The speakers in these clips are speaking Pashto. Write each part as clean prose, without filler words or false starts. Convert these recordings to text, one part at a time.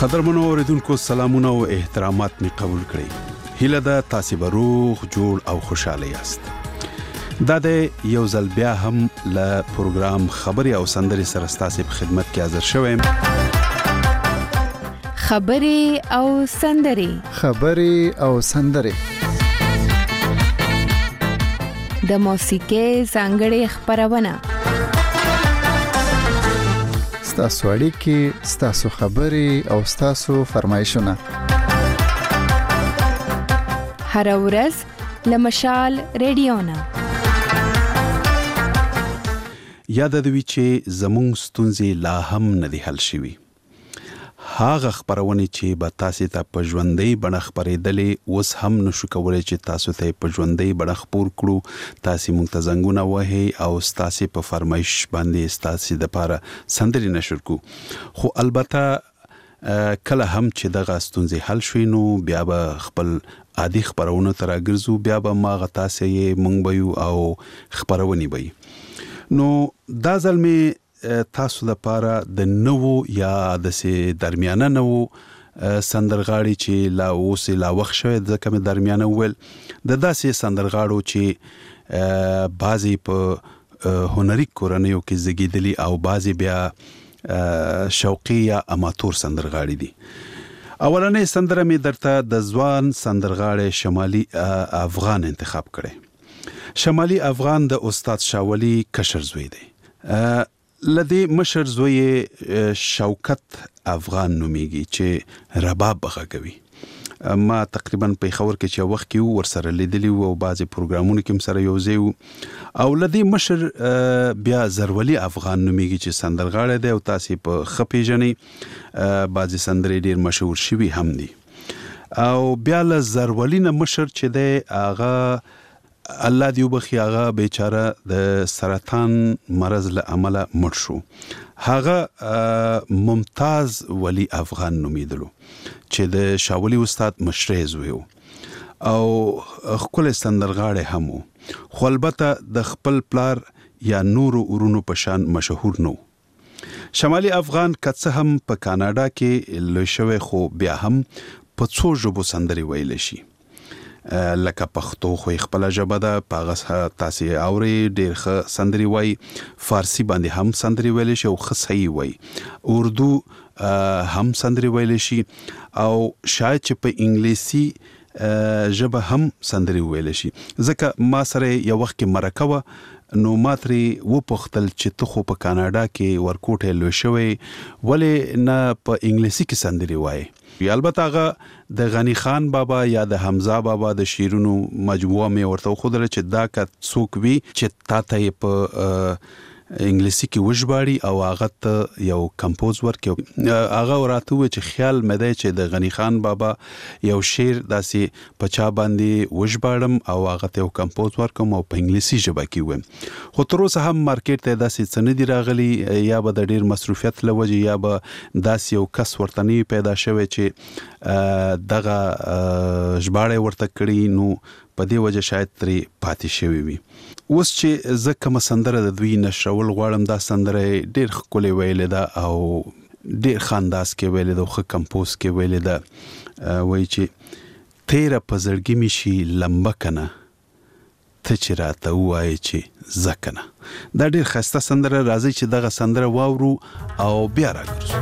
قدرمنو اوریدونکو سلامونه او احترامات می قبول کړئ. هیله ده تاسو به روغ جوړ او خوشاله یاست. دا د یو ځل بیا هم له پروګرام خبري او سندري سره ستاسو په خدمت کې حاضر شوم. خبري او سندري د موسیقۍ ځانګړې خبرونه ستاسو اړیکې، ستاسو خبرې او ستاسو فرمایشونه هر ورځ لمشال ریډیونا یاد دوی چې زموږ ستونزې لا هم نه دي حل شوي. هاغه خبرونه چې به تاسو ته په ژوندۍ بڼه خبرېدلې اوس هم نشو کولای چې تاسو ته په ژوندۍ بڼه خبر کړو. تاسو مونږ ته زنګونه وهي او تاسو په فرمایش باندې تاسو د لپاره سندري نشر کو. خو البته کله هم چې دغه ستونزې حل شوي نو بیا به خپل عادي خبرونه تر راګرځو، بیا به ما غتا سي مونږ بيو او خبرونه بي. نو دا ځل می تاسو لپاره د نوو یا د سي درمیانه نوو سندرغاړي چې لا اوس لا وخت شوی ځکه مې درمیانه ول د داسې سندرغاړو چې بعضي په هنري کورنیو کې زګیدلی او بعضي بیا شوقي یا اماتور سندرغاړي دي. اولنې سندره مې درته د ځوان سندرغاړي شمالي افغان انتخاب کړي. شمالي افغان د استاد شاولي کشر زوی دی. لدی مشر زوی شوکت افغان نومیږي چې رباب غږوي. ما تقریبا په خبر کې چې وخت کې ورسره لیدلی او بعضي پروګرامونو کې سره یوځي او لدی مشر بیا زرولي افغان نومیږي چې سندرغاړی دی او تاسو په خپېجنې بعضي سندرې ډیر مشهور شوي هم دي. او بیا له زرولي نه مشر چې دی هغه الله دیو بخي هغه بیچاره د سرطان مرض له عمله مړ شو. هغه ممتاز ولی افغان نومیدلو چې د شاولي استاد مشرز ویو او خپل سندرغاړي هم خو البته د خپل پلار یا نور ورونو په شان مشهور نو. شمالي افغان کڅ هم په کاناډا کې لوي شوی خو بیا هم په څو ژبو سندري ویل شي. لکه پښتو خو خپل ژبه ده، پاغه تاسو اوري ډېر ښه سندري وای، فارسی باندې هم سندري ویل شي او خصي وای، اردو هم سندري ویل شي او شاید چې په انګلیسي ژبه هم سندري ویل شي. ځکه ما سره یو وخت کې مرکه نو ماتري و پختل چې ته خو په کاناډا کې ورکوټه لوي شوی ولې نه په انګلیسي کې سندري وای. البته هغه د غنی خان بابا یا د حمزه بابا د شیرونو مجموعه مې ورته خودره چې دا کا څوک وی چې تاته په انګلیسي کې وژباړي او هغه ته یو کمپوز ورکړي. هغه ورته و چې خیال مې دی چې د غنی خان بابا یو شعر داسې پچا باندې وژباړم او هغه ته یو کمپوز ورکوم او په انګلیسي ژبه کې ویم. خو تر اوسه هم مارکیټ ته داسې څه نه دی راغلی، یا به د ډیر مصروفیت لوجه یا به داسې یو کس ورته نه پیدا شوی چې دغه ژباړه ورته کړی، نو په دې وجه شاید ترې پاتې شوی وي. اوس چې زه کوم سندره د دوی نشرول غواړم، دا سندره ډیر ښکلې ویلې ده او ډیر خانداس کې ویلې ده، خو کمپوز کې ویلې ده. وایي چې تیره په زړګي مې شي لمبه کنه، ته چې راته ووایې چې زه کنه. دا ډیر ښایسته سندره. راځي چې دغه سندره واورو او بیا راګرځو.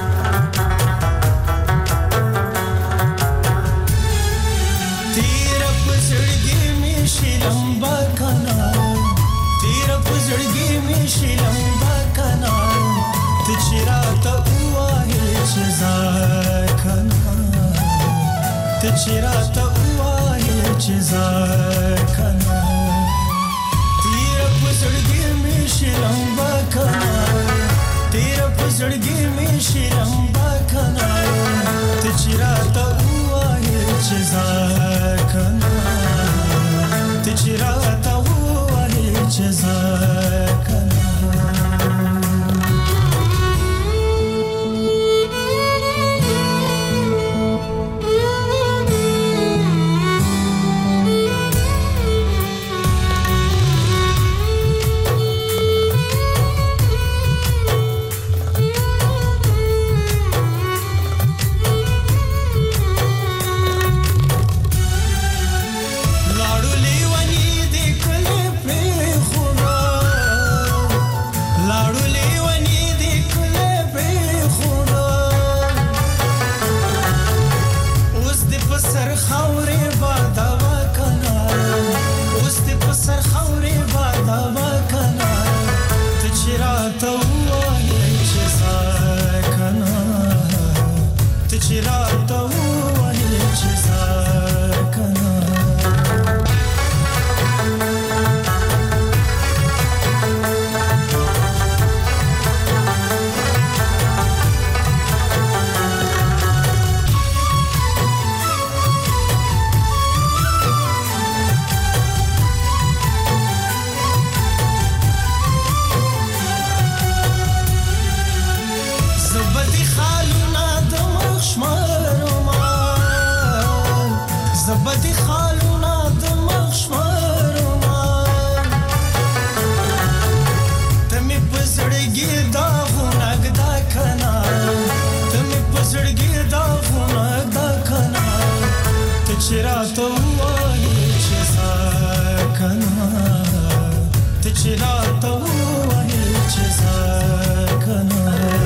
چراته وای چې ځکنا تیر پزړګي مې شلم وکنا، تیر پزړګي مې شلم وکنا، ته چراته وای چې ځکنا، ته چراته وای چې ځکنا. چې راته ووایې چې زه کنه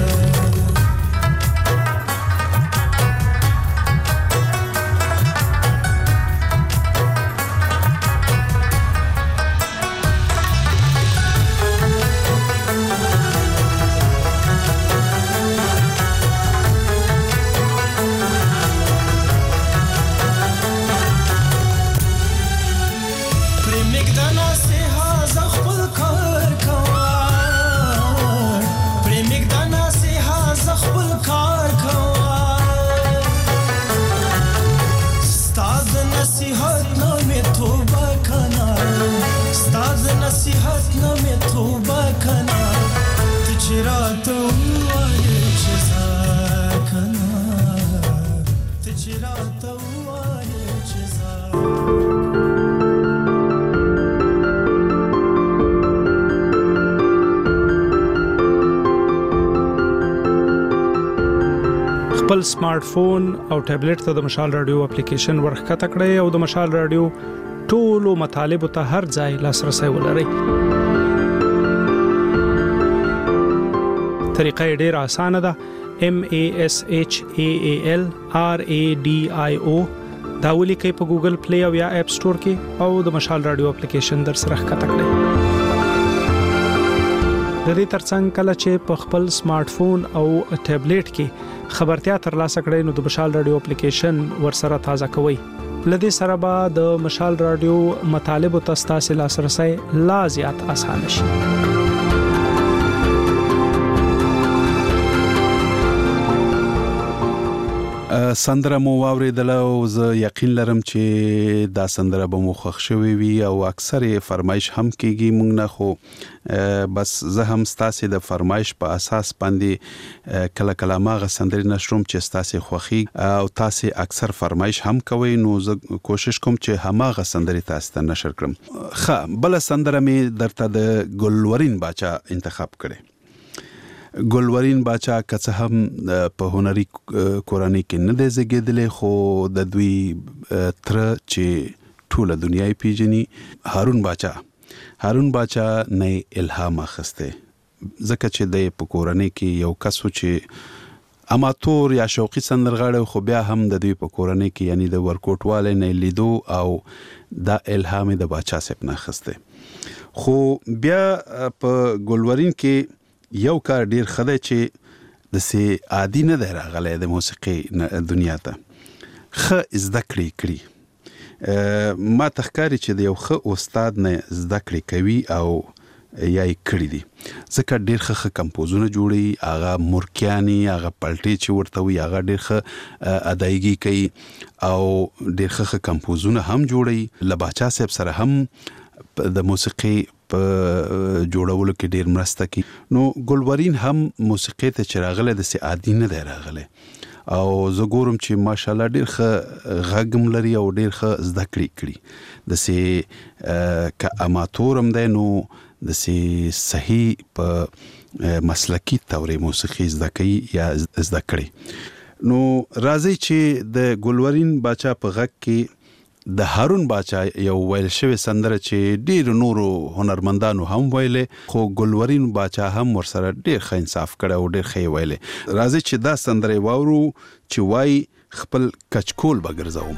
خپل سمارټ فون او ټابلیټ ته د مشال رادیو اپلیکیشن ورخکته کړئ او د مشال رادیو ټولو مطالب ته هر ځای لاسرسي ولرئ. طریقه ډېره اسانه ده. MASHAALRADIO دا ولیکئ په ګوګل پلی او یا اپ سٹور کې او د مشال رادیو اپلیکیشن در سره ښکته کړئ. د دې ترڅنګ کله چې په خپل سمارټ فون او ټابلیټ کې خبرتیا ترلاسه کړئ نو د مشال رادیو اپلیکیشن ورسره تازه کوئ. لدې سره به د مشال رادیو مطالب ته ستاسو لاسرسي لا زیات اسانه شي. سندره مو واوریدل او زه یقین لرم چې دا سندره به مو خوښ شوي وي او اکثر فرمایش هم کیږي. مونږ نه خو بس زه هم ستاسو د فرمایش په اساس باندې کله کله ماغه سندرې نشروم چې ستاسو خوښي او تاسو اکثر فرمایش هم کوي نو زه کوشش کوم چې هماغه سندرې تاسو ته نشر کړم. بل سندره می درته د ګلورین باچا انتخاب کړي. ګلورین باچا که څه هم په هنري کورنۍ کې نه دی زیږېدلی خو د دوی تره چې ټوله دنیا یې پیژني هارون باچا نه الهام اخیستی ځکه چې د په کورنۍ کې یو کس و چې اماتور یا شوقي سندرغاړی خو بیا هم د دوی په کورنۍ کې یعنی د ورکوټوالی نه لیدو او دا الهام د باچا صاحب نه اخیستی. خو بیا په ګلورین کې یو کار ډیر خدای چې د سي عادي نه دی راغلی د موسیقي دنیا ته خه زده کړی ما تخکاری چې د یو خه استاد نه زده کړی کوي او یای کړی دي ځکه ډیر خه کمپوزونه جوړي هغه مورکیانی هغه پلټي چې ورته وي هغه ډیر خه ادایګي کوي او ډیر خه کمپوزونه هم جوړي. لباچا صاحب سره هم د موسیقي په جوړولو کې ډیر مرسته کوي. نو ګلورین هم موسیقي ته چې راغله د سي عادي نه دی راغله او زه ګورم چې ماشاءالله ډیر ښه غږم لري او ډیر ښه زده کړی د سي ک اماتورم دی نو د سي صحیح په مسلکی توري موسیقي زده کوي یا زده کړي. نو راځي چې د ګلورین باچا په غږ کې د هارون باچا یو ویل شوی سندره چې ډیر نورو هنرمندانو هم ویلې خو ګلورین باچا هم ورسره ډیر ښه انصاف کړی او ډیر ښه ویلې. راځي چې دا سندره واورو چې وای خپل کچکول بګرځوم.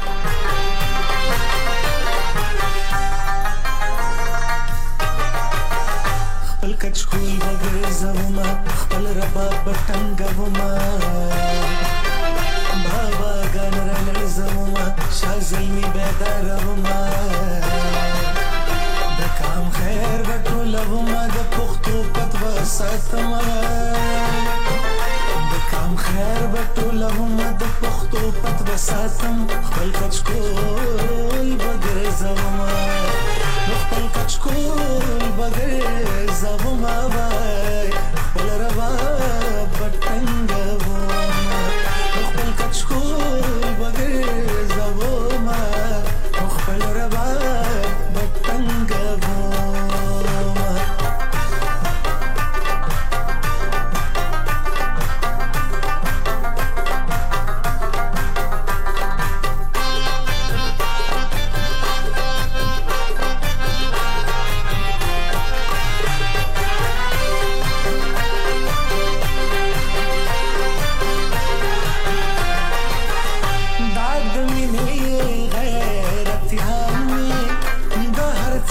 خپل کچکول بګرځوم خپل رباب بټنګوم بابا ګان رنځوم شازلمی بیداروم د کام خیر وټولوم د پختو پتو ساتم د کام خیر وټولوم د پختو پتو ساتم خپل کچکول بګرځوم خپل کچکول بګرځوم بای خپل رباب بټنګوم خپل کچکول بګرځوم خپل رباب بټنګوم.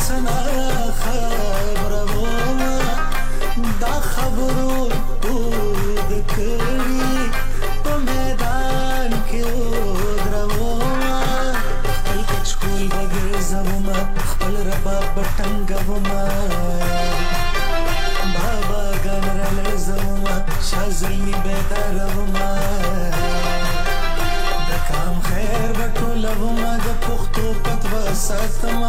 سنا خبرو دا خبرو د کړي په میدان کې درو خپل کچکول بغیر زما خپل ربا بټنګوما بابا ګنرل زما شازلمی بهتروما د کام خیر بټولوما د پختو پتو ساتما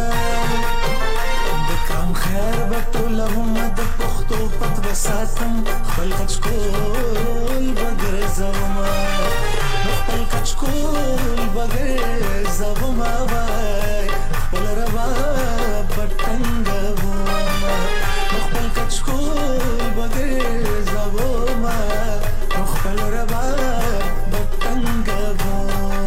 د کام خیر بټولوما د پختو پتو ساتم خپل کچکول بغیر زما خپل کچکول بغیر زما وای خپل ربا بټنګوما خپل کچکول بغیر زما خپل ربا بټنګوما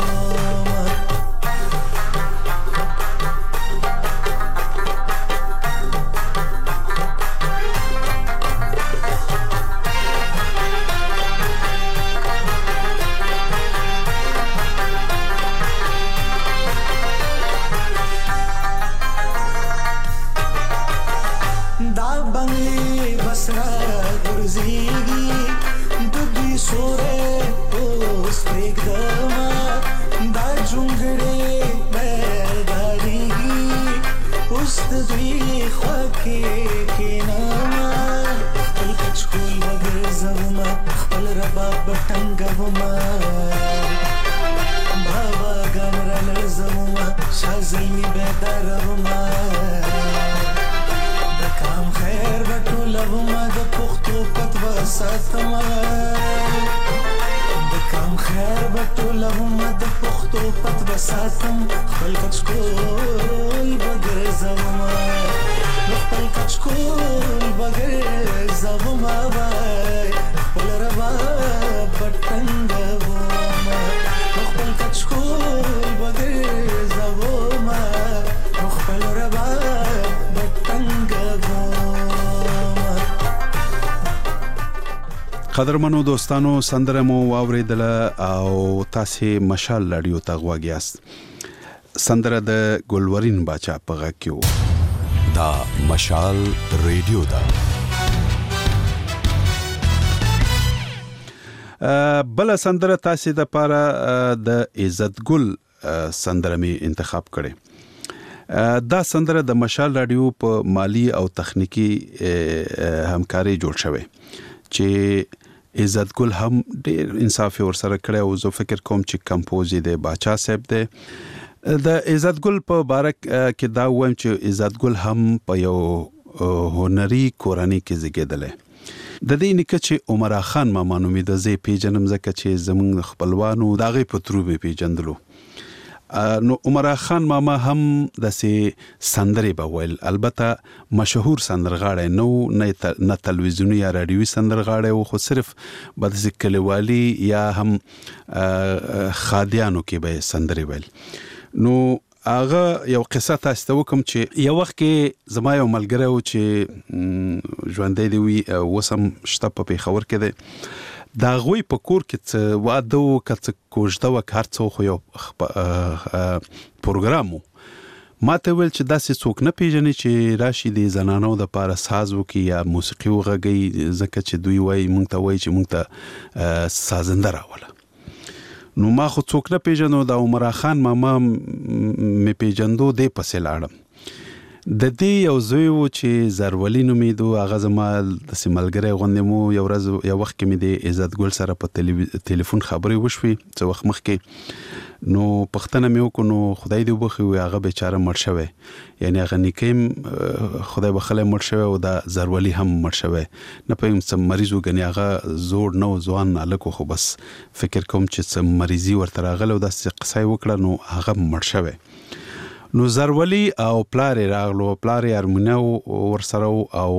قدرمنو دوستانو سندره مو واوریدله او تاسو مشال رادیو ته غواګیاست سندره د ګلورین باچا په غږ کې دا مشال رادیو دا بل سندره تاسو د پاره د عزت ګل سندره می انتخاب کړي دا سندره د مشال رادیو په مالی او تخنیکی همکاري جوړ شوی چې عزت ګل هم ډېر انصاف ور سره کړی او زه فکر کوم چې کمپوز دی باچا صاحب دی د عزت ګل په بارک کې دا وایم چې عزت ګل هم په یو هنري کورنۍ کې زیږیدل د دې نکه چې عمر خان ماما نومې د زی پیجنم زکه چې زمونږ خپلوانو داغه پتروبه پیجندلو نو عمر خان ماما هم د سي سندري بویل البته مشهور سندرغاړی نو نه تلویزیونی یا رادیوي سندرغاړی او خو صرف بد ذکروالی یا هم خادیانو کې به سندري ویل نو هغه یو قصه تاسو ته وکم چې یو وخت کې زما یو ملګری و چې ژوندې دی وی وسم شته په خبر کې دی دا غوي په کور کې څه واده او کڅ کوژده وکړ څو خو یو پروګرامو ماته ویل چې داسې څوک نه پیژني چې راشي د زنانو د پاره ساز وکي یا موسیقي وغږی ځکه چې دوی وای مونږ ته وای چې مونږ ته سازنده راوله نو ما خو څوک نه پیژنو دا عمر خان ماما می پیژندو د پسې لاړم د دې یو زوی و چې زرولی نومیدو هغه زما د سیملګری غوندې مو یو ورځ یو وخت کې مې د عزت ګل سره په ټلیفون خبرې وشوي څه وخت مخکې نو پښتنه مې وکړو نو خدای دې وبخي هغه بیچاره مړ شوی یعنی هغه نیکیم خدای بخله مړ شوی او دا زرولی هم مړ شوی نه پېم څه مریض وګنی هغه زوړ نو ځوان الکو خو بس فکر کوم چې څه مریضي ورته راغله او دا قصه وکړه نو هغه مړ شوی نو زرولی او پلار راغلو پلار ارمنو ورسره او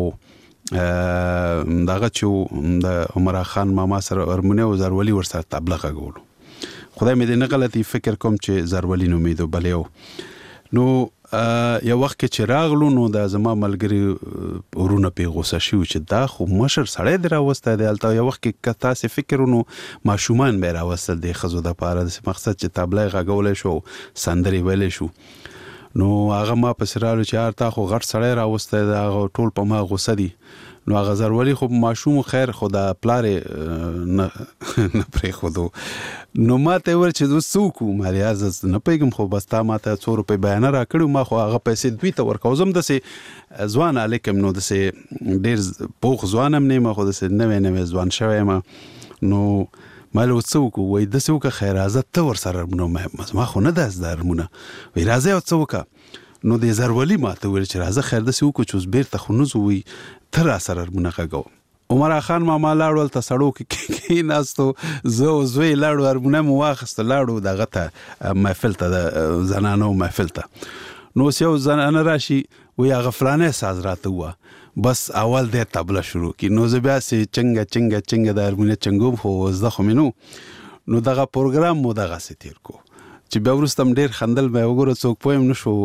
داغه چې د عمر خان ماما سره ارمنو زرولی ورسره تبلیغ غوړو خدای مې دې نه غلطي فکر کوم چې زرولی نومیدو بلیو نو یو وخت چې راغلو نو د زما ملګری ورونه په غوسه شو چې دا خو مشر سړی دی راوسته دی البته یو وخت کې تاسو فکرونو ماشومان به راوسته دی خزو د پاره د مقصد چې تبلیغ غوړل شو سندري ویل شو نو هغه ما په سرالو چې تا خو غټ سړی راوسته دا ټول په ما غوسه دي نو هغه زرولی خو ماشوم خیر خدا پلارې نه پرې خودو نو ما ته ور چې دوه سوکو مالي عزت نه پیګم خو بس تا ما ته 100 روپۍ بیان را کړو ما خو هغه پیسې دوی ته ورکوزم د سه ځوان علیکم نو د سه ډیر پوخ ځوانم نه ما خو د سه نوې ځوان شوی ما نو مالو څوک وای د څوک خیر عزت ته ور سره نو ما خو نه داس درمونه وی راځي او څوک نو د زرولی ماته ویل چې راځه خیر د څوک چې بیرته خو نه زوی تر سره منقه عمر خان ماما لاړول ته سړو کې ناستو زوی لاړو ارمونه مو واخست لاړو دغه ته محفل ته زنانو محفل ته نو یو زنانه راشي وی غفلانه ساز راته وا بس اول د طبله شروع کی نو زبیا سي چنګ د ارمونه چنګو خو زده خو منو نو دغه پروګرام مو دغه ستیر کو چې بیا ورستم ډیر خندل مې وګوره څوک پویم نشو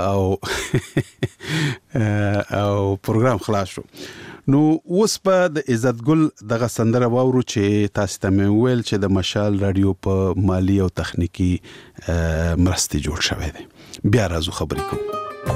او پروګرام خلاص شو نو اوس په د عزت ګل دغه سندره واورو چې تاسو ته مې ویل چې د مشال رادیو په مالی او تخنیکی مرستې جوړ شوی دی بیا راځو خبرې کوو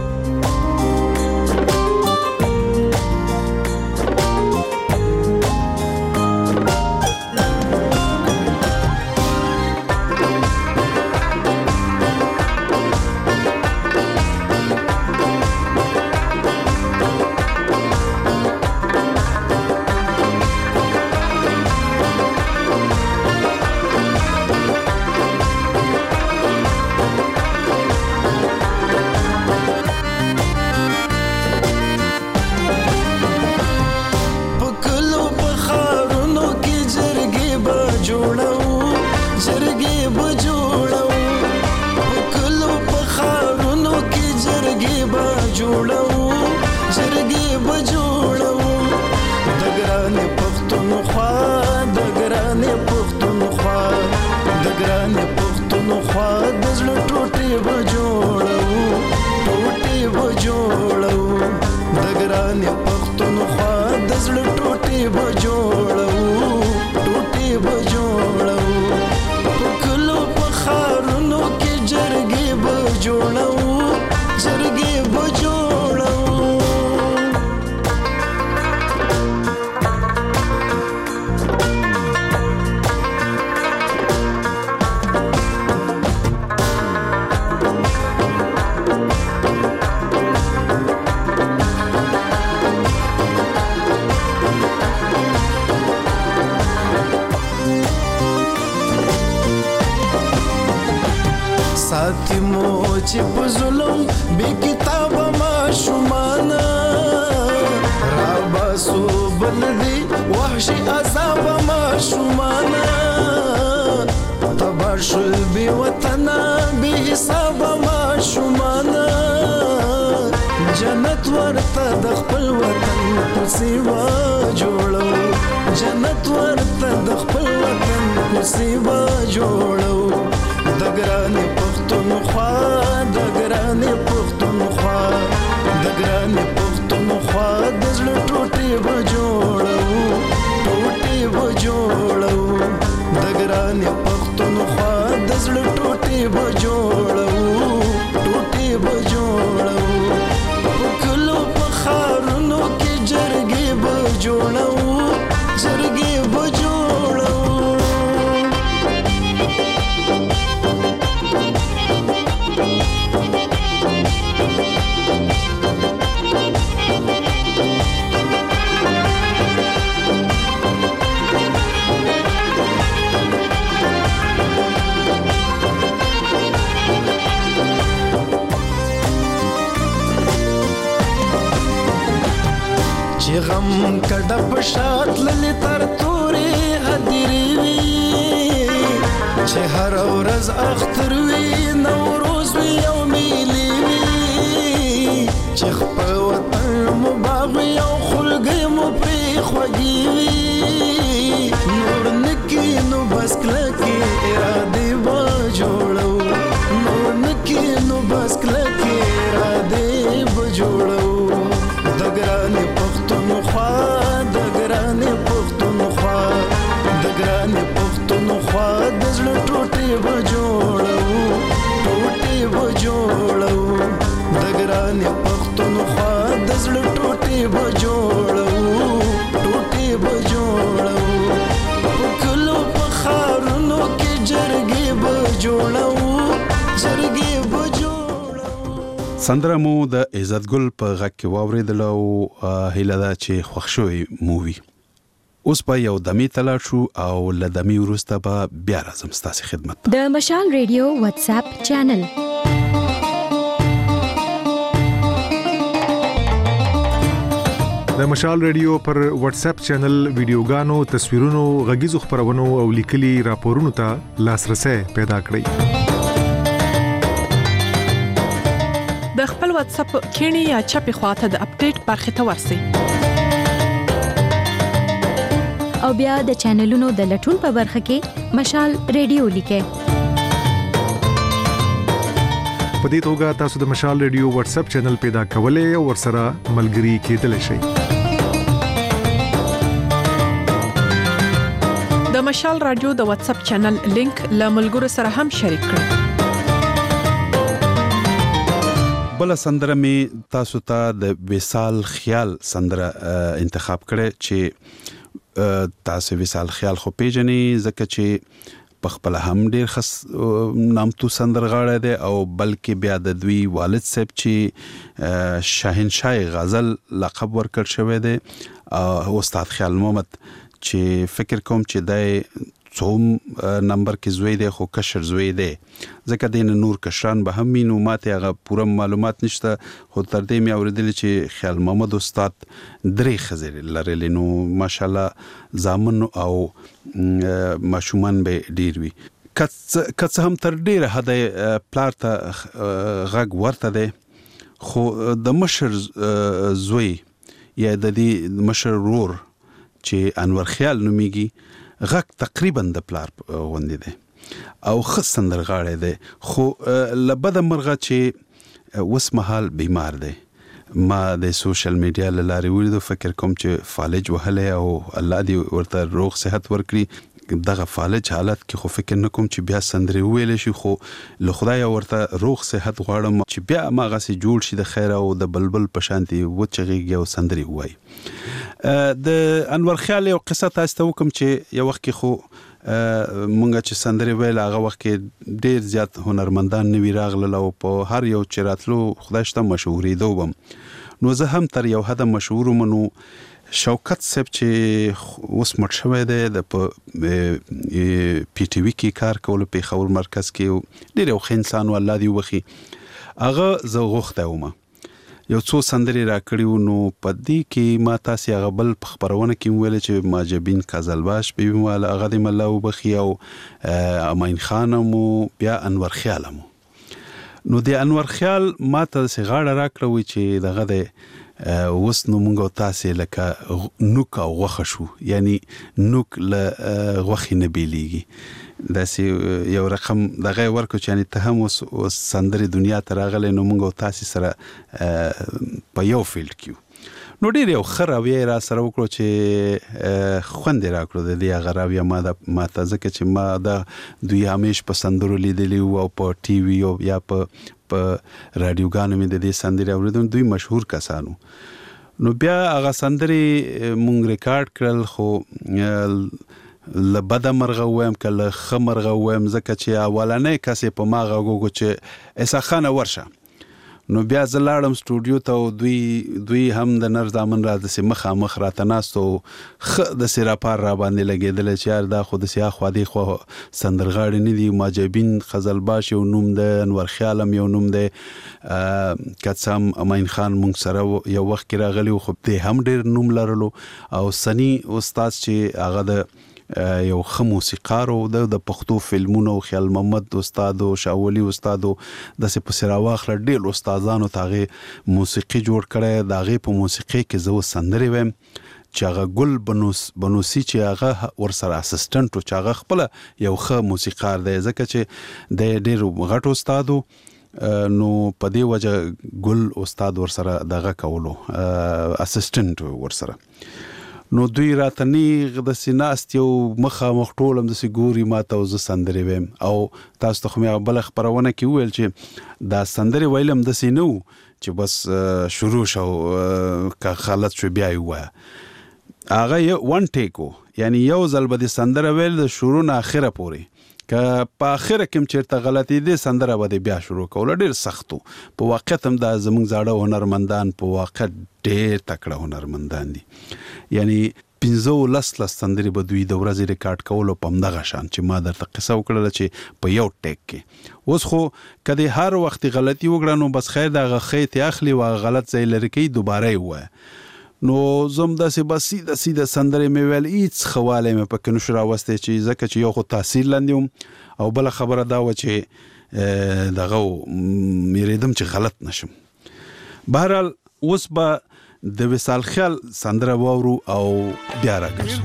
غم کډه پشات للی تر تورې هدیری وی چې هر ورځ اختر وی نوروز وی او میلی وی چې خپل وطن مو باغ او خلګي مو پرې خوږی وی نور نکی نو بس کلکی اراده و جوړو نور نکی نو بس کلکی اراده و جوړو دګرانې پښتونخوا دګرانې پښتونخوا دګرانې پښتونخوا د زړه ټوټې و جوړو ټوټې و جوړو افغان یا پښتونخوا د زړه ټوټې به جوړو ټوټې به جوړو په کلو په ښارونو کې جرګې به جوړو جرګې به جوړو. سندره مو د عزت ګل په غږ کې واورېدل او هیله ده چې خوښ شوی مووي. اوس په یو دمې تلاړ شو او له دمې وروسته به بیا راځم ستاسو خدمت ته. د مشال ریډیو واتس اپ چینل د مشال ریډیو پر واتس اپ چینل ویډیوګانو، تصویرونو، غږیزو خبرونو او لیکلي راپورونو ته لاسرسي پیدا کړئ. د خپل واتس اپ کینی یا چپی خواته د اپډیټ برخه ته ورسئ او بیا د چینلونو د لټون په برخه کې مشال ریډیو لیکئ. په دې توګه تاسو د مشال ریډیو واتس اپ چینل پیدا کولای او ورسره ملګري کېدلی شئ. د مشال رادیو د واتس اپ چینل لینک له ملګرو سره هم شریک کړئ. بل سندره می تاسو ته د وصال خیال سندره انتخاب کړه چې تاسو وصال خیال خو پیژنې ځکه چې په خپل هم ډیر خاص نامتو سندرغاړی دی او بلکې بیا د دوی والد صاحب چې شاهنشاه غزل لقب ورکړ شوی دی او استاد خیال محمد چې فکر کوم چې د څوم نمبر کې زوی دی خو کشر زوی دی ځکه دین نور کشران به هم مينو ماته هغه پوره معلومات نشته خو تر دې مې اوریدل چې خیال محمد استاد درې خزر لري نو ماشاءالله زامن او ماشومان به ډیر وي کڅ هم تر ډیره هدا پلار ته غږ ورته دی خو د مشر زوی یا د دې مشر رور چې انور خیال نوميږي غږ تقریبا د پلار غوندې دی او خاص سندرغاړی دی خو لبد مرغه چې وس مهال بیمار دی. ما د سوشل میډیا لاره ولیدو فکر کوم چې فالج وهله او الله دې ورته روغ صحت ورکړي. دغه فالج حالت کې خو فکر نکوم چې بیا سندري ویل شي خو له خدای ورته روغ صحت غواړم چې بیا ماغه سي جوړ شي د خیر او د بلبل په شانتي و چغيږي او سندري وای. د انور خیال یو قصه تاسو ته وکم چې یو وخت کې خو مونږ چې سندري ویل هغه وخت کې ډیر زیات هنرمندان نوی راغله او په هر یو چراتلو خدای شته مشهوري دوبم نو زه هم تر یو حد مشهور منو. شوکت صاحب چې اوس مړ شوی دی د پی ټی وی کې کار کول په خور مرکز کې ډیر یو انسان والله دی وخی هغه زه غوښته ومه یو څو سندري را کړیو نو پدې کې ما تاسو هغه بل خبرونه کې ویل چې ماجبین کازلباش به مال هغه د مله وبخي او امین خانمو بیا انور خیالمو نو د انور خیال ما ته غاړه را کړوي چې دغه د وس نو مونږ تاسو لکه نوک او غوخه شو یعنی نوک له غوخي نه بیلیږي داسې یو رقم دغه ورکو چې یعنی ته هم سندري دنیا ته راغله نو مونږ تاسو سره په یو فیلډ کې نو ډیر یو خراوی را سره وکړو چې خوند راکړو د دې غراوی ما ته ځکه چې ما د دوی همیش په سندرو لیدلی او په ټي وي او یا په رادیوګانو مې د دې سندري اوریدل دوی مشهور کسانو نو بیا هغه سندري مونږ ریکارډ کړل خو لبد مرغه ویم کله خمرغه ویم ځکه چې اولنې کسې په ما غوګو چې اسخانه ورشه نو بیا زلاړم سټوډیو ته دوی هم د نر ځامن را د سیمه مخ را تناستو د سیرا پار را باندې لګیدل چې یار دا خود سیا خو دی خو سندرغاړي نه دی ماجبین خزلباش یو نوم د انور خیالم یو نوم د کڅام امین خان مونږ سره یو وخت کې راغلی خو به هم ډیر نوم لرلو او سنی استاد چې هغه د یو موسیقارو د پښتو فلمونو خیال محمد استاد او شاولی استاد د سپسراواخل ډیر استادانو تاغه موسیقي جوړ کړي داغه په موسیقي کې زو سندري ویم چې هغه ګل بنوسی چې هغه ورسره اسسټنټ او چې هغه خپل یو موسیقار دی ځکه چې د ډیر غټ استادو نو په دې وجه ګل استاد ورسره دغه کولو اسسټنټ ورسره نو دوی راته نیغ د سیناست یو مخامخ ټولم د سګوري ماته او زه سندرې ویم او تاسو ته خو مې بل خبرونه کې ویل چې دا سندرې ویلم د سینو چې بس شروع شو که خالت شو بیا یو هغه وان ټیکو یعنی یو ځل به د سندره ویل د شروع نه اخره پورې که په اخره کې چیرته غلطي دي سندره به بیا شروع کول ډیر سختو په واقعیت هم د زموږ زاړه هنرمندان په واقع ډیر تکړه هنرمندان دي یعنی 15 سندرې به دوی د ورځې ریکارډ کولو په همدغه شان چې ما درته قصه وکړله چې په یو ټیک کې اوس خو کدی هر وخت غلطي وکړه نو بس خیر دا خیت اخلي و غلط ځای لري کې دوباره وای نو زم داسې بس سیده سندرې مې ویل هیڅ خواله مې پکې نشو راوسته چې ځکه چې یو خو تحصیل لاندې او بل خبره دا و چې دغه میریدم چې غلط نشم بهرحال اوس به د وصال خیال سندره واورو او بیا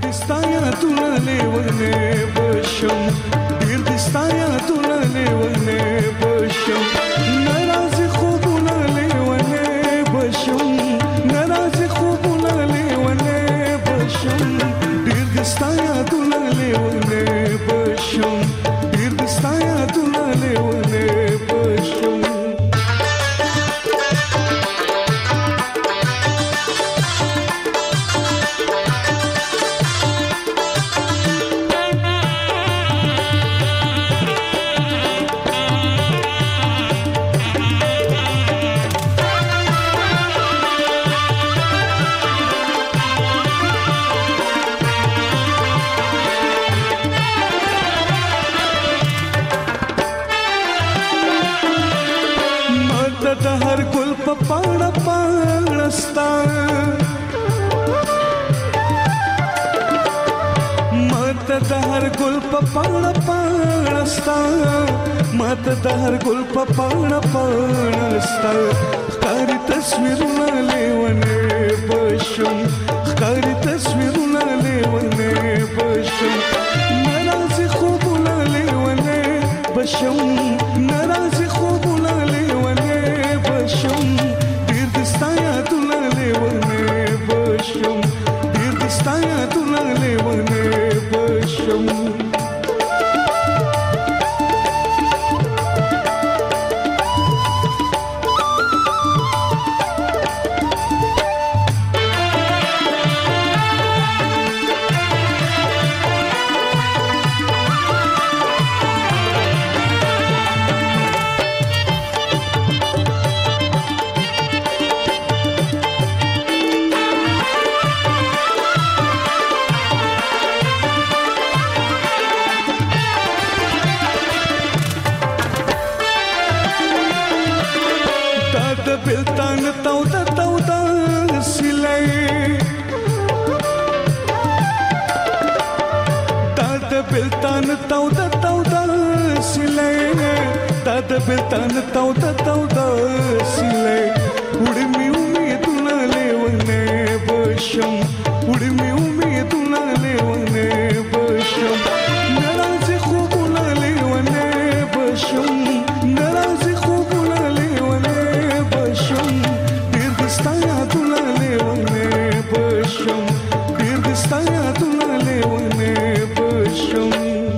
पाणा पाणस्ता मत दहर गुल पाणा पाणस्ता कारी तस्वीर लेवने बशम कारी तस्वीर लेवने बशम नाराज खूब लेवने बशम नाराज खूब लेवने बशम दीर्घस्ताया तुला लेवने बशम दीर्घस्ताया तुला लेवने बशम बेतान तौदा तौदा सिले उड़मी उम्मीदुना लेवने बशम उड़मी उम्मीदुना लेवने बशम नाराज खूबुना लेवने बशम नाराज खूबुना लेवने बशम दीर्घस्ताया तुला लेवने बशम दीर्घस्ताया तुला लेवने बशम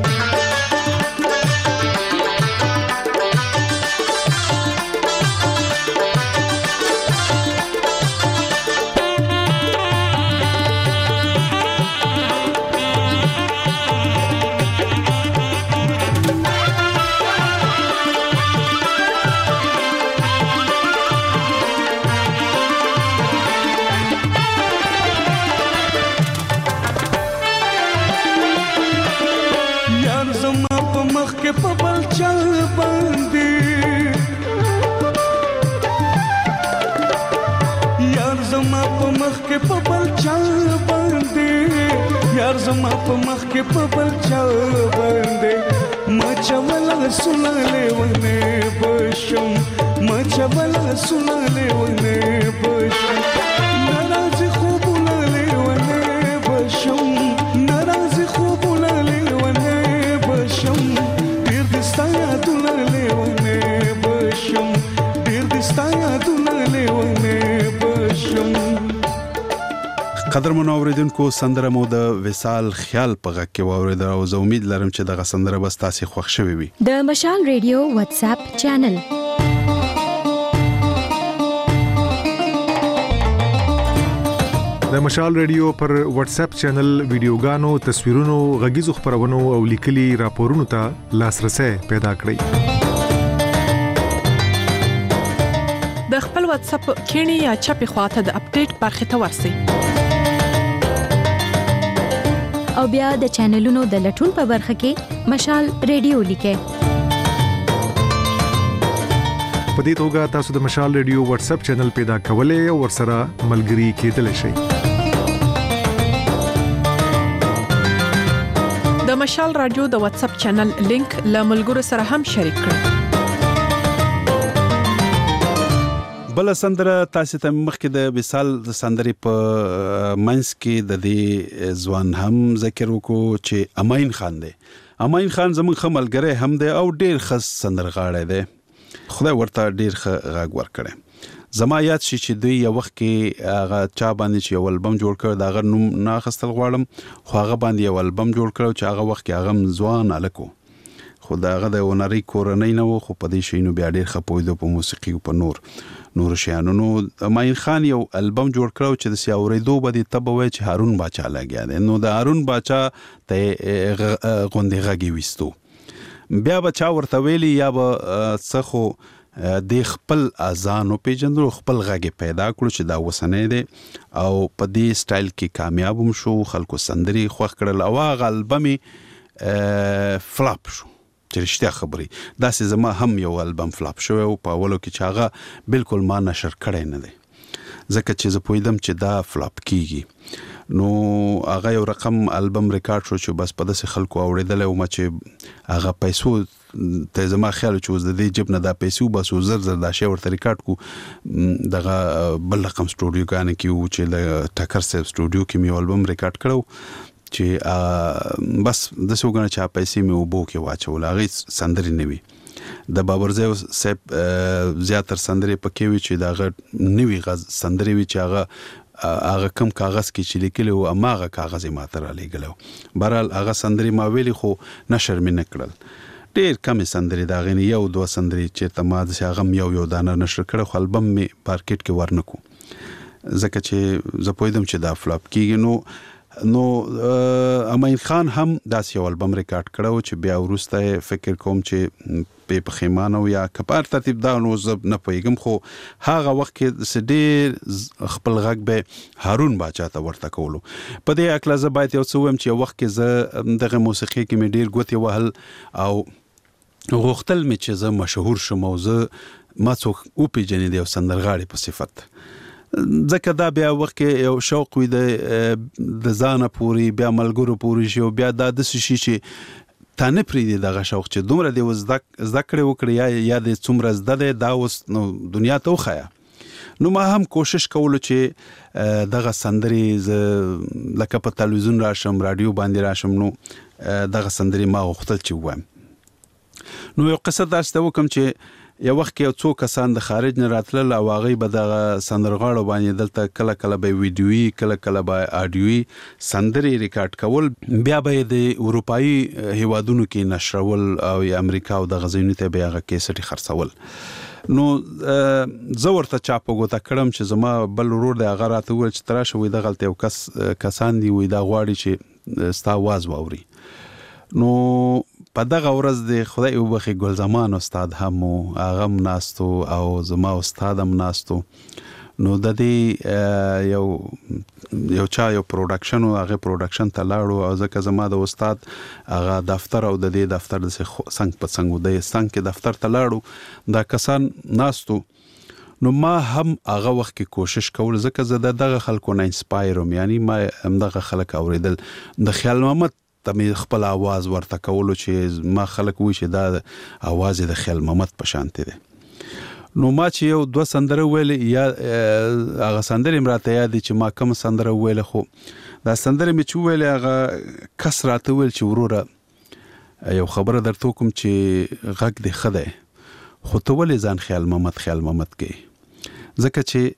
زما په مخ کې په بل چا باندې ما چولا سنا لیونه بشم ما چولا سنا لیونه بشم ناراض خوبونه لیونه بشم ناراض خوبونه لیونه بشم ډیر دستایا دونه لیونه بشم ډیر دستایا دونه لیونه بشم قدرمن اوریدونکو سندره مو د وصال خیال په غږ کې واوریدل او زه امید لرم چې دغه سندره به تاسو خوښ شوي وي. د مشال ریډیو واتس اپ چینل د مشال ریډیو پر واتس اپ چینل ویډیوګانو، تصویرونو، غږیزو خبرونو او لیکلي راپورونو ته لاسرسي پیدا کړئ. د خپل واتس اپ کینی یا چپی خواته د اپډیټ برخه ته ورسئ. او بیا د چینلونو د لټون په برخه کې مشال ریډیو لیکه. په دې توګه تاسو د مشال ریډیو واتس اپ چینل پیدا کولای او ورسره ملګري کېدلی شئ. د مشال رادیو د واتس اپ چینل لینک له ملګرو سره هم شریک کړئ. بل سندره تاسو ته مخکې د وصال سندرې په منځ کې د دې ځوان هم ذکر وکړو چې امین خان دی. امین خان زموږ خملګری هم دی او ډیر ښه سندرغاړی دی. خدای ورته ډیر ښه غږ ورکړي. زما یاد شي چې دوی یو وخت کې هغه چا باندې چې یو البم جوړ کړ دا غر نوم نه اخستل غواړم، خو هغه باندې یو البم جوړ کړ چې هغه وخت کې هغه ځوان الکو، خو دا هغه د ونري کورنۍ نه و، خو په دې شینو بیا ډیر خپویدو په موسیقي او په نور شیانو. نو امین خان یو البم جوړ کړو چې د سیاوریدو باندې تبوي چې هارون باچا لګیا دی. نو د هارون باچا ته غوندې غږی وستو، بیا بچا ورته ویلی یا به څخه د خپل اذان او پیجندو خپل غږی پیدا کړو چې دا وسنه دی او په دې سټایل کې کامیاب هم شو، خلکو سندري خوښ کړل او هغه البم فلاپ شو. چې رښتیا خبري داسې زما هم یو البم فلاپ شوی او په اولو کې چې هغه بالکل ما نشر کړی نه دی، ځکه چې زه پوهیدم چې دا فلاپ کیږي. نو هغه یو رقم البم ریکارډ شو چې بس په داسې خلکو اوریدل او ما چې هغه پیسو ته زما خیال چې د دې جب نه دا پیسو بس زر دا شی ورته ریکارډ کو دغه بل رقم سټوډیو کانه کې و چې د ټکر سیف سټوډیو کې مې البم ریکارډ کړو چې بس د سوګنه چا پیسې مې وبو کې واچول. هغه سندري نوي د بابرزه صاحب زیاتر سندري پکې وی چې دا نوي غز سندري وی چې هغه کم کاغذ کې چې لیکلو او هغه کاغذ ماته را لګلو. بهرحال هغه سندري ما ویلي خو نشر مې نکړل. ډیر کم سندري دا غني یو دوه سندري چې تماد چې هغه یو دانه نشر کړو، خو البم می مارکیټ کې ورنکو ځکه چې زه پوهیدم چې دا فلاپ کیږي. نو امین خان هم داس یو البم ریکارډ کړو چې بیا ورسته فکر کوم چې په پخیمانه یا کپار ترتیب دا نو زب نه پېګم، خو هغه وخت کې ډېر خپل غږ به هارون باچا ته ورته کولو. په دې اکلا زه باید یو څه ویم چې یو وخت کې زه دغه موسیقي کې مې ډېر ګوتې وهل او غوښتل مې چې زه مشهور شم او زه ما څوک وپېژني د یو سندرغاړي په صفت، ځکه دا بیا وخت کې یو شوق وي د ځانه پوری بیا ملګرو پوری شي او بیا دا د شي چې تانه پری دی دغه شوق چې دومره دی زده کړې وکړي یا د څومره زده دی دا اوس نو دنیا ته وخایا. نو ما هم کوشش کولو چې دغه سندري لکه په تلویزیون راشم، رادیو باندې راشم، نو دغه سندري ما غوښتل چې وایم. نو یو قصه داسته وکم چې یو وخت کې یو څو کسان د خارج نه راتلل او هغه به د سندرغاړو باندې دلته کله کله به ویډیوي کله کله به آډیوي سندري ریکارډ کول، بیا به د اروپאי هیوادونو کې نشرول او امریکا او د غزینو ته به هغه کیسټي خرڅول. نو زه ورته چاپو غوته کړم چې زما بل ورور د هغه راته ویل چې تراشه وي د غلطي او کسان دی وي دا غواړي چې ستا आवाज واوري. نو په دغه ورځ د خدای وبخي ګل زمان استاد هم هغه ناستو او زما استاد هم ناستو. نو د دې یو پروډکشن او هغه پروډکشن ته لاړو او ځکه زما د استاد هغه دفتر او د دې دفتر د څنګه په څنګه د څنګه دفتر ته لاړو دا کسان ناستو. نو ما هم هغه وخت کې کوشش کول ځکه زه دغه خلکو نه انسپایرم، یعنی ما هم دغه خلک اوریدل د خیال محمد تمه خپل आवाज ورته کولو چې ما خلک وی چې دا आवाज د خیال محمد په شانته ده. نو ما چې یو دوه سندره ویل یا هغه سندره امراته یاد چې ما کوم سندره ویل، خو دا سندره می چې ویل هغه کس راته ویل چې وروره یو خبره درته کوم چې غږ دې خده خو ته ولې ځان خیال محمد کې، ځکه چې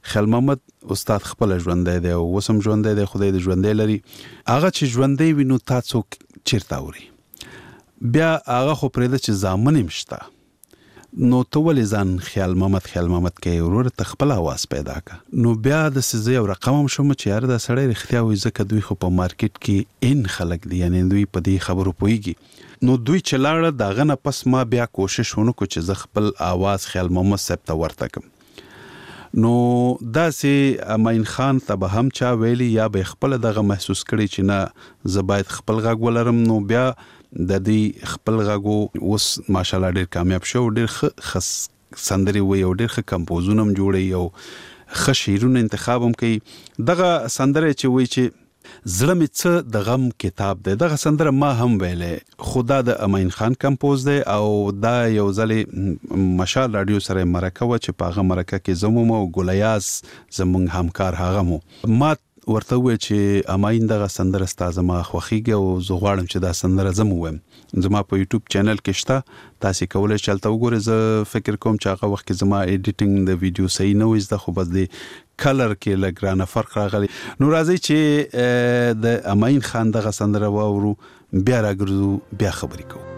خیال محمد استاد خپل ژوندې دی او وسم ژوندې دی، خدای دې ژوندې لري. هغه چې ژوندې وینو تاسو چیرته اوري بیا هغه خو پرې د چې ځامن مشته نو ته ولې ځان خیال محمد کې ورور ته خپل आवाज پیدا کا. نو بیا د سزې او رقم هم شوم چې یار دا سړی رښتیا وایي ځکه دوی خو په مارکیټ کې ان خلک دي، یعنی دوی په دې خبرو پوهیږي. نو دوی چلاړه داغه نه پس ما بیا کوشش ونکړ چې زه خپل आवाज خیال محمد صاحب ته ورته کم. نو داسې امین خان ته به هم چا ویلی یا به خپل دغه محسوس کړي چې نه زه باید خپل غږ ولرم. نو بیا د دې خپل غږو اوس ماشاءالله ډېر کامیاب شو، ډېر خس سندري وي او ډېر ښه کمپوزونه هم جوړي او ښه شعرونه انتخاب هم کوي. دغه سندره چې وایي چې زړه مې څه د غم کتاب دی، دغه سندره ما هم ویلې، خدا د امین خان کمپوز دی او دا یو ځلې مشال رادیو سره مرکه و چې په هغه مرکه کې زموم او ګلیاس زمونږ همکار هغه مو ما ورته وې چې امین دغه سندره ستاسو ما خوخیږي او زه غواړم چې دا سندره زمو ویم. زما په یوټیوب چینل کې شته، تاسو کولای شئ چلته وګورئ. زه فکر کوم چې هغه وخت کې زما ایډیټینګ د ویډیو صحیح نه وي، زه خو بس د کلر کې لګرانه فرق راغلی. نو راځي چې د امین خان دغه سندره واورو، بیا راګرځو، بیا خبرې کوو.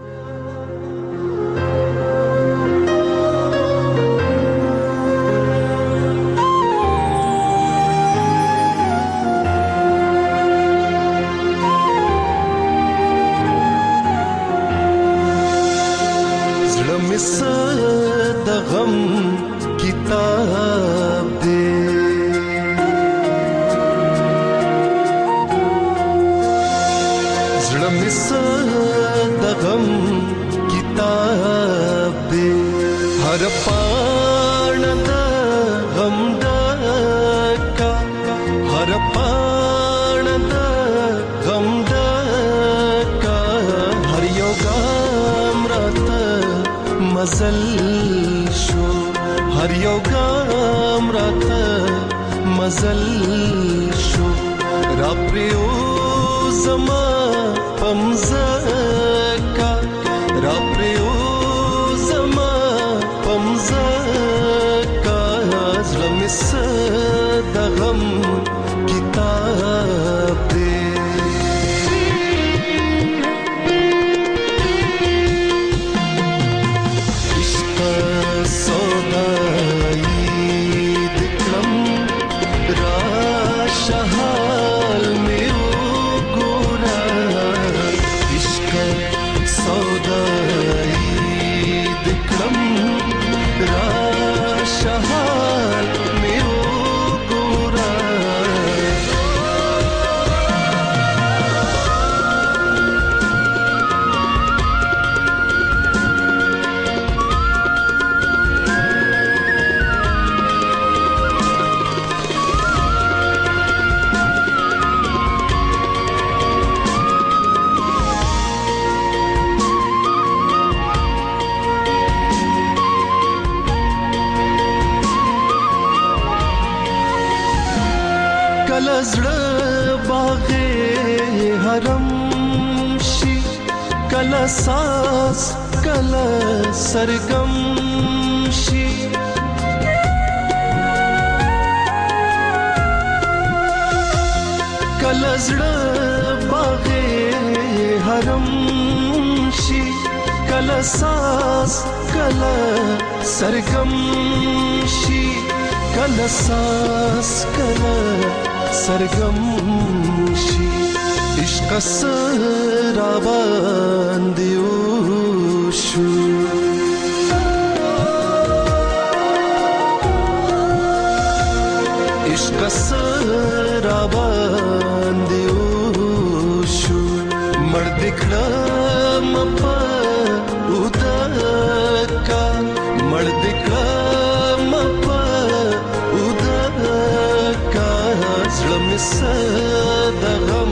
د غم کتاب دې زړه مې د غم کتاب دې هر پاڼه د غم ډکه هر پاڼه د غم ډکه هر یو ګام راته مزل شو هر یو ګام راته مزل شو را پریو زما پمزکا را پریو زما پمزکا زړه مې د غم کتاب دی ساز کله سرګم شي کله زړه باغ حرم شي کله ساز کله سرګم شي کله ساز کله سرګم شي عشق سرا باندې وشو عشق سرا باندې وشو مرد کړم په ودکا مرد کړم په ودکا زړه مې د غم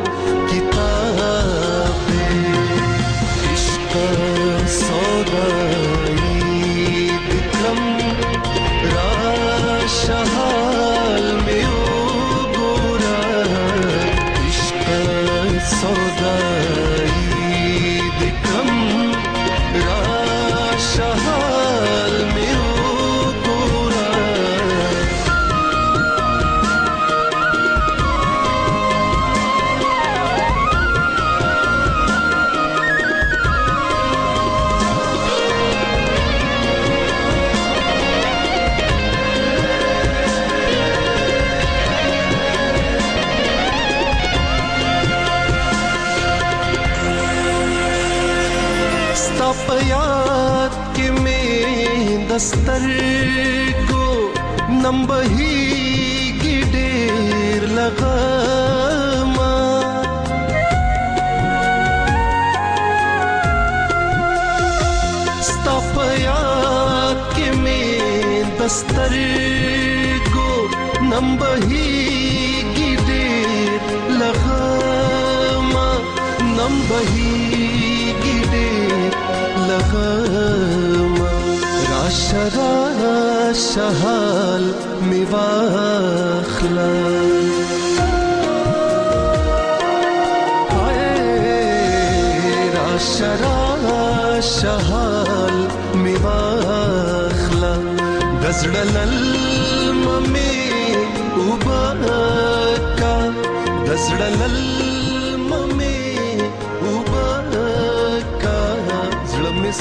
شحال میں او گورا عشق سودائی دسترګو نمبهي کی ډېر لغما ستا په یاد کې مې دسترګو نمبهي کی ډېر لغما نمبهي کی ډېر لغما راشه حال می واخلا راشه حال می واخلا دزړل ممي وبکا دزړل ممي وبکا زړه می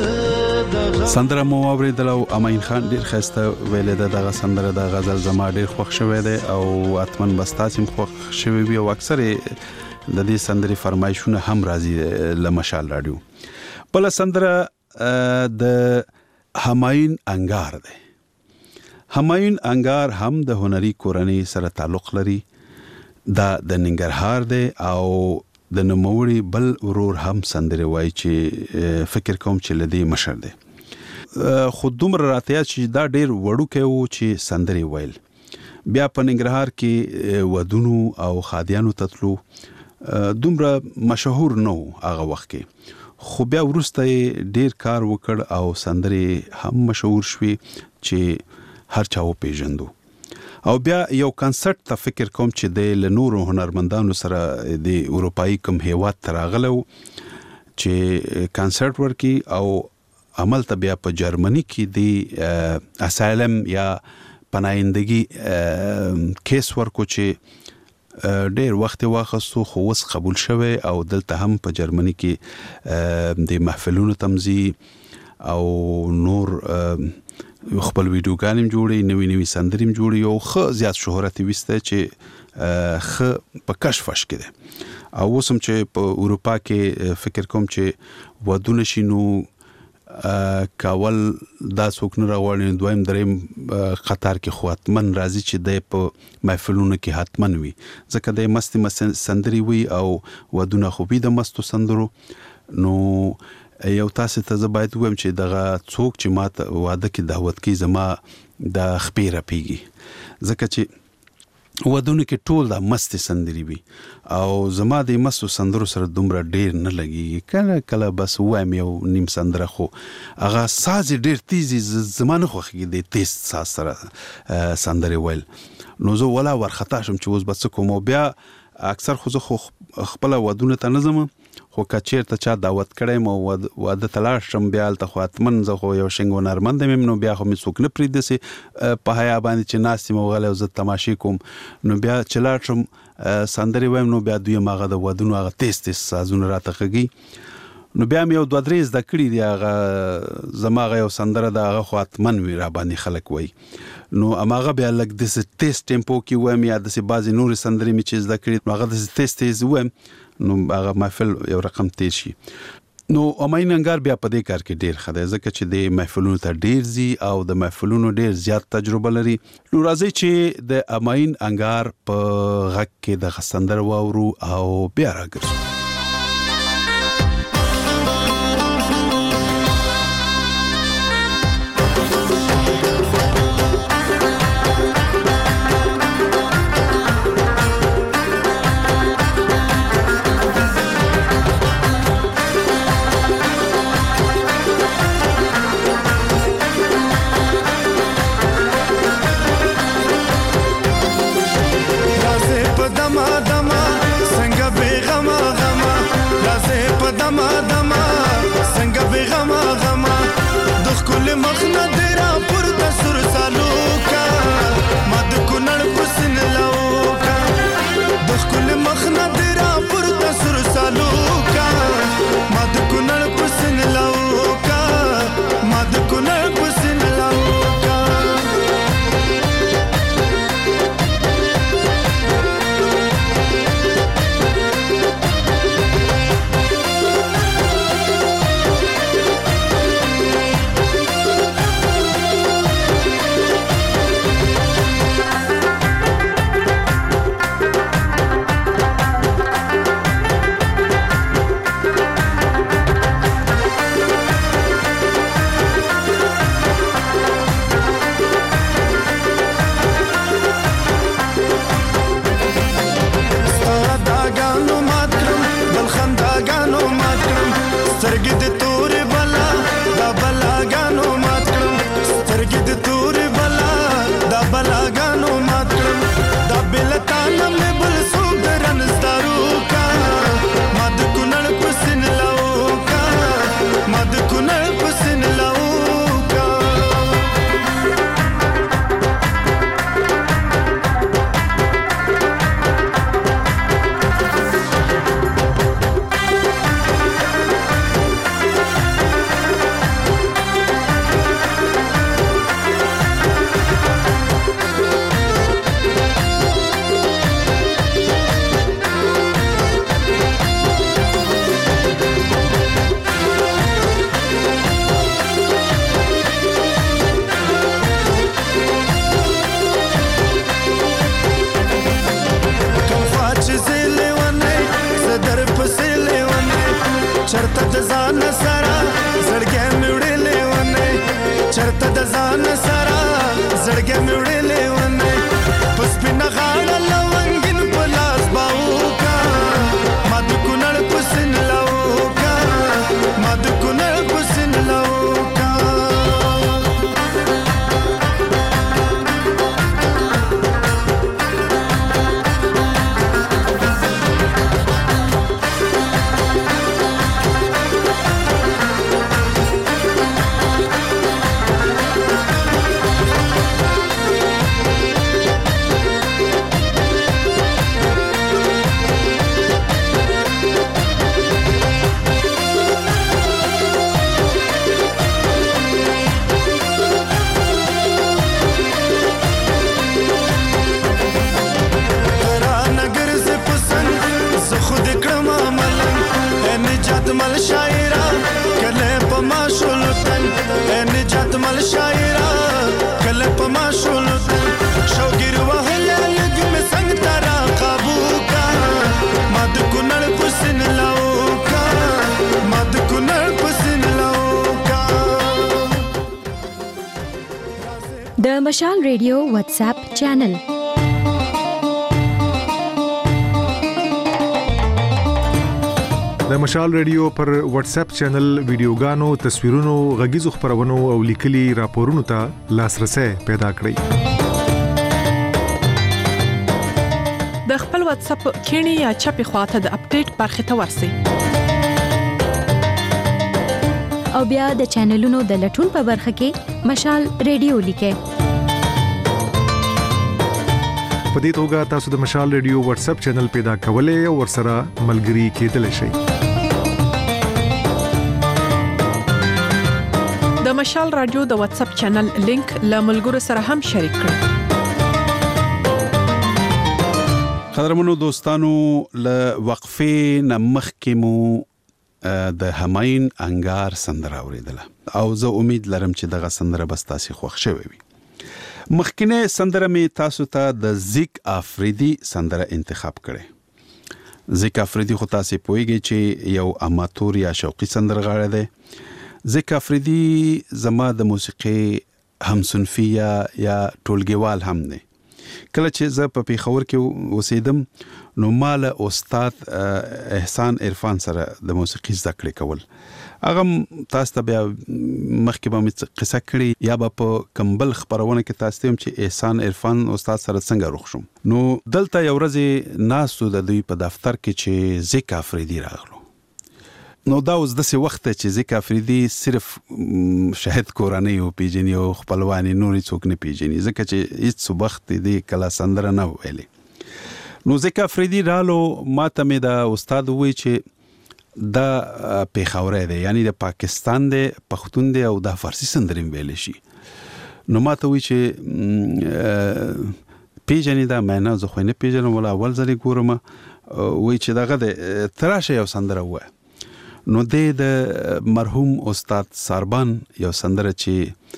سندره مو اوریدل او امین خان ډیر خسته ویل دغه سندره د غزل زما ډیر خوښ شوې ده او اتمن بستاسم خوښ شوې وي او اکثر د دې سندري فرمایشونه هم راځي له مشال رادیو. بل سندره د همایون انګار ده. همایون انګار هم د هنري کورنۍ سره تعلق لري. دا د ننګرهار ده او د نوموړي بل ورور هم سندره وای چې فکر کوم چې لدی مشر ده. خود دومره راتیا چې دا ډیر وړو کې وو چې سندري وایل. بیا په ننګرهار کې ودونو او خادیانو تطلو دومره مشهور نو هغه وخت کې خو بیا ورسته ډیر کار وکړ او سندري هم مشهور شوي چې هر چا و پیژندو. او بیا یو کنسرت ته فکر کوم چې د لنورو هنرمندانو سره د اروپאי کوم هیواد تراغلو چې کنسرت ورکی او عمل ته بیا په جرمني کې د اسایلم یا پناهندگی کیس ورکو چې ډیر وخت واخستو خو وس قبول شوه او دلته هم په جرمني کې د محفلونو تمزي او نور خپل ویډیوګانې جوړي نوې سندرې جوړي او خو زیات شهرت وسته چې خ په کشفش کړي او وسم چې په اروپا کې فکر کوم چې ودونه شینو کاول دا څوک نه راوړي دویم دریم قطر کې خو اتمن راځي چې د په محفلونو کې حتمن وي ځکه د مستي سندري وي او ودونه خو به د مستو سندرو نو یو تاسو ته زبایت ویم چې دغه څوک چې ماته واده کې دعوت کې زما د خپيره پیږي ځکه چې ودونه کې ټول د مست سندري وي او زما د مستو سندرو سره دومره ډیر نه لګي کله بس وایم یو نیم سندره خو هغه ساز ډیر تیزی زمانه خوږي د تیز ساز سره سندري ویل نو زه ولا ورختا شم چې اوس بس کوم بیا اکثر خو خپل ودونه ته نظم خو کچیر ته چا دعوت کړم او واده تلاش شم بیا ته خو اتمن زه خو یو شنګ ونرمند مم نو بیا خو می څوک نه پریدسي په حیا باندې چې ناسي مو غل او زه تماشې کوم نو بیا چلاټم سندري وایم نو بیا دوی ماغه د ودونو هغه تیز سازونه راتخږي نو بیا مې یو دوه درې د کړي دی هغه زماغه یو سندره د هغه خو اتمن وی را باندې خلک وای نو اماغه بیا لګ د تیز ټیمپو کې وایم یا د بعضی نور سندري می چې د کړي هغه د تیز وایم نو هغه محفل یو رقم تیز شي نو امین انګار بیا په دې کار کې ډیر خدای ځکه چې د محفلونو ته ډیر زی او د محفلونو ډیر زیات تجربه لري نو راځي چې د امین انګار په غږ کې د سندر واورو او بیا راګرځو دما څنګه به غم مل شاعرا کله پما شولتن نجات مل شاعرا کله پما شولتن شوګر وهله لګ می څنګه ترا قابو کا مد کونړ پسن لاو کا مد کونړ پسن لاو کا. د مشال ریډیو واتس اپ چینل. د مشال ریډیو پر واتس اپ چینل ویډیوګانو، تصویرونو، غږیزو خبرونو او لیکلي راپورونو ته لاسرسي پیدا کړئ. د خپل واتس اپ کینی یا چپی خواته د اپډیټ برخه ته ورسی او بیا د چینلونو د لټون په برخه کې مشال ریډیو لیکه. په دې توګه تاسو د مشال ریډیو واتس اپ چینل پیدا کولای او ورسره ملګري کېدلی شئ. د مشال رادیو د واتس اپ چینل لینک له ملګرو سره هم شریک کړئ. قدرمنو دوستانو، له وقفې نمخ کې مو د هماین انګار سندره اوریدله او زه امید لرم چې دغه سندره بس تاسو خوښ شوي وي. مخکینه سندره می تاسو ته د زیک افریدي سندره انتخاب کړي. زیک افریدي خو تاسو پوهیږئ چې یو اماتور یا شوقي سندرغاړی دی. زیک افریدي زما د موسیقي همصنفي یا ټولګیوال هم دی. کله چې زه په پیښور کې اوسېدم نو مال استاد احسان عرفان سره د موسیقي زده کړې کول. هغه تاسو ته بیا مخکې به قصه کړي یا به په کمبل خبرونه کې تاسو ته چې احسان عرفان استاد سره څنګه روښ شوم. نو دلته یو ورځ ناسو د دوی په دفتر کې چې زیک افریدي راغلو. نو دا اوس داسې وخت چې زیک افریدي صرف شاهد کورنۍ او پیژني او خپلوانې نورې څوک نه پیژني، ځکه چې هیڅ وخت دې کله سندره نه ویلې. نو زیک افریدي رالو، ما ته مې دا استاد وویل چې دا پیښوري دی، یعنی د پاکستان دی، پښتون دی او دا فارسی سندرې ویل شي. نو ما ته وویل چې پیژنې دا معنا زه خو نه پیژنم، ولا اول ځل ګورم. وایي چې دغه د تراشه یو سندره وه. نو د مرحوم استاد ساربان یو سندره چې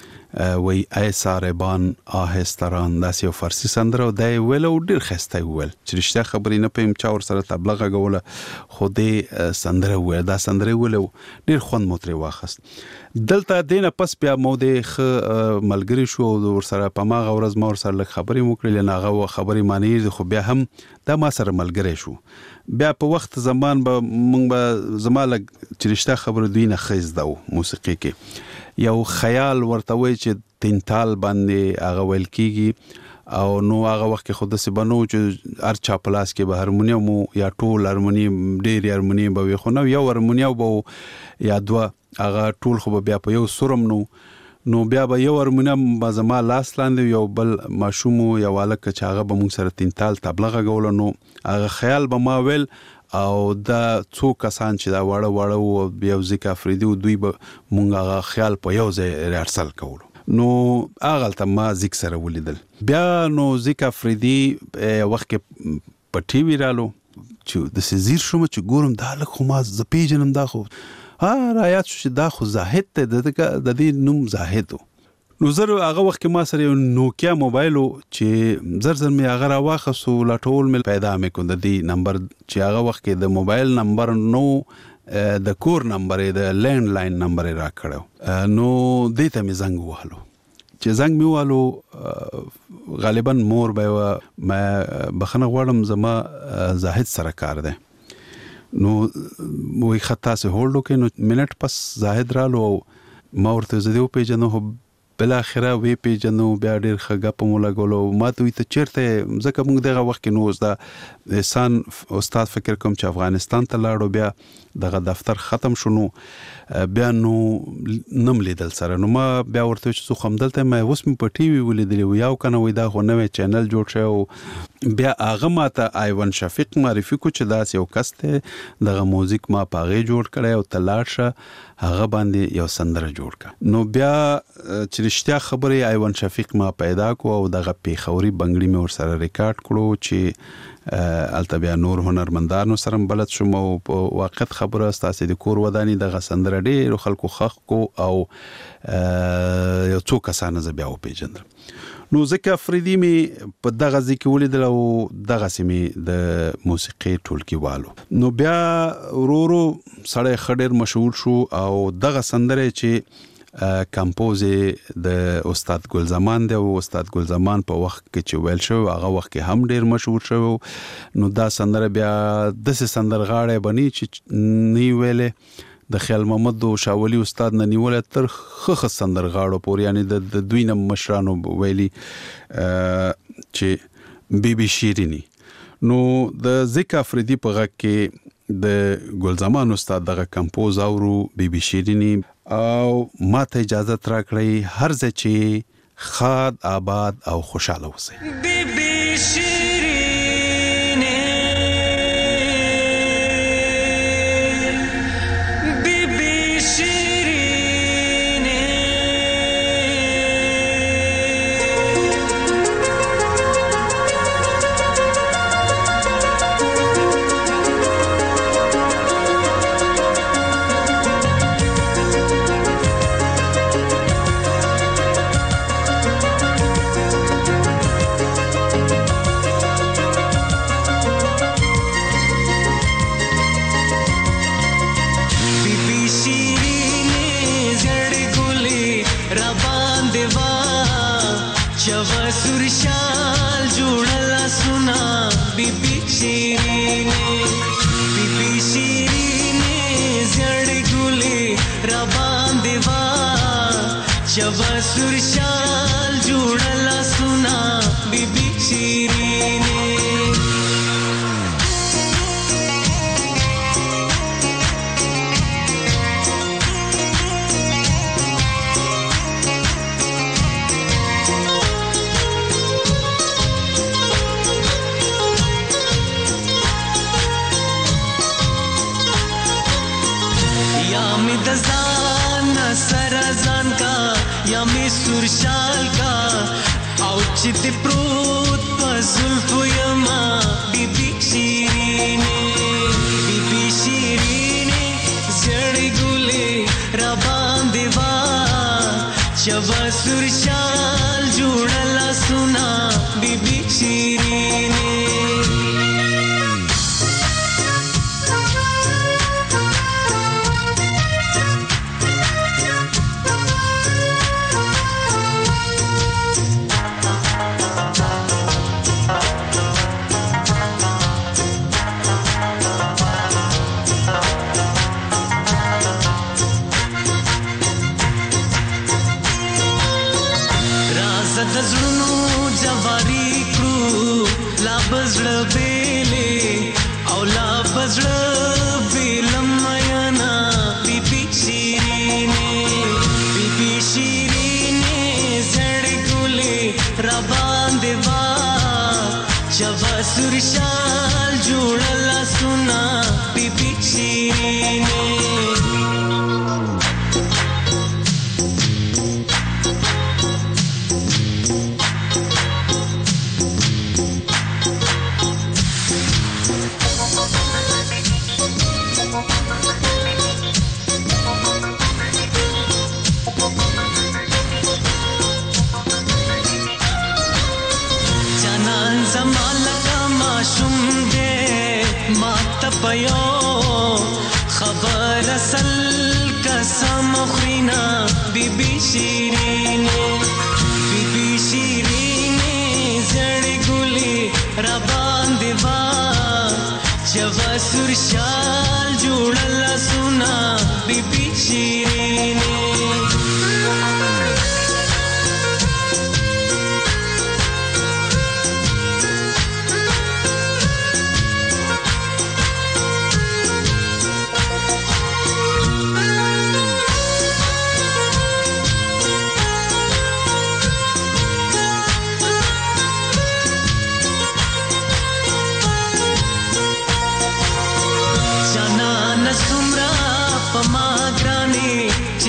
وی ای ساربان آهستران، داسې یو فارسی سندره او دا یې ویل او ډېر ښایسته یې وویل چې رښتیا خبرې نه پوهیم چا ورسره تبله غږوله، خو دې سندره وویل، دا سندره یې ویل او ډېر خوند مو ترې واخیست. دلته دې نه پس بیا مو د ښه ملګري شو او ورسره په هماغه ورځ ما ورسره لږ خبرې مو کړلې، نه هغه خبرې معنی خو بیا هم دا ما سره ملګری شو. بیا په وخت زمان به مونږ به زما لږ چې رښتیا خبره دوی نه ښه زده وو موسیقي کې. یو خیال ورته وایي چې تینتال باندې هغه ویل کېږي او نو هغه وخت کې خو داسې به نه و چې هر چا په لاس کې به هارمونیم یا ټول هارمونیم، ډېرې هارمونیم به وي، خو نه یو هارمونیم به و یا دوه، هغه ټول خو به بیا په یو سرم نو بیا به یو هارمونیم به زما لاس لاندې یو بل ماشوم یا هلک چې هغه به مونږ سره تینتال تبله غږوله. نو هغه خیال به ما ویل او دا څو کسان چې دا واړه او یو زیک افریدي و دوی به مونږ هغه خیال په یو ځای ریهرسل کولو. نو هغلته ما زیک سره ولیدل. بیا نو زیک افریدي وخت کې په ټي وي رالو چې داسې ځیر شوم چې ګورم دا هلک خو ما زه پیژنم، دا خو رایاد شو چې دا خو زاهد دی، د دې نوم زاهد و. نو زه هغه وخت کې ما سره یو نوکیا موبایل و چې زر مې هغه راواخیست او لټول مې پیدا مې کړ د دې نمبر چې هغه وخت کې د موبایل نمبر نو د کور نمبر د لینډ لاین نمبر را کړو. نو دې ته مې زنګ وهلو. چې زنګ مې وهلو غالبا مور به ما بخنه غواړم زما زاهد سره کار دی. نو وی خطا سه هولډ وکړ. نو منټ پس زاهد رالو او ما ورته زه دې وپېژنو، خو بل اخره وی پیژنو. بیا ډېر ښه ګپ مو لګولو. ما ته وی ته چیرته، ځکه موږ دغه وخت کې نو اوس دا احسان استاد فکر کوم چې افغانستان ته لاړو، بیا دغه دفتر ختم شو، نو بیا نو نم لیدل سره. نو ما بیا ورته چې خو همدلته ما اوس مې په ټي وي ولیدلی و یو کنه، وی دا خو نوی چینل جوړ شوی او بیا هغه ماته ایوان شفیق معرفي کو چې دا یو کس ته دغه موزیک ما پاغه جوړ کړی او تلاشه هغه باندې یو سندره جوړ کړ. نو بیا چې رښتیا خبره ایوان شفیق ما پیدا کو او دغه پیښوري بنگړي مې ور سره ریکارډ کړو چې البته بیا نور هنرمندانو سره بلد شوم او وخت خبره ستاسو د کور ودانی دغه سندره ډېر خلکو خخ کو او یو څو کسانه ز بیا او پیژندل. نو ځکه افریدي می په دغه ځکه ولیدل او دغه سیمه د موسیقي ټولګیوالو. نو بیا ورورو سړی خډر مشهور شو او دغه سندره چې کمپوز د استاد ګل زمان دی او استاد ګل زمان په وخت کې چې ویل شو هغه وخت کې هم ډیر مشهور شو. نو دا سندره بیا د سندرغاړي بني چې نی ویلې د خیال محمد او شاولی استاد نه نیول تر خخ سندرغاړو پورې یعنی د دوی نه مشرانو ویلي چې بیبي شیرینی. نو د ذکر افریدي په غږ کې د ګل زمان استاد دغه کمپوز اورو بیبي شیرینی او ماته اجازه ترا کړی هر ځای چې خاد آباد او خوشاله اوسئ. بیبي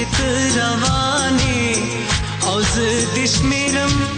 کې ته روانې او زه د شمیرم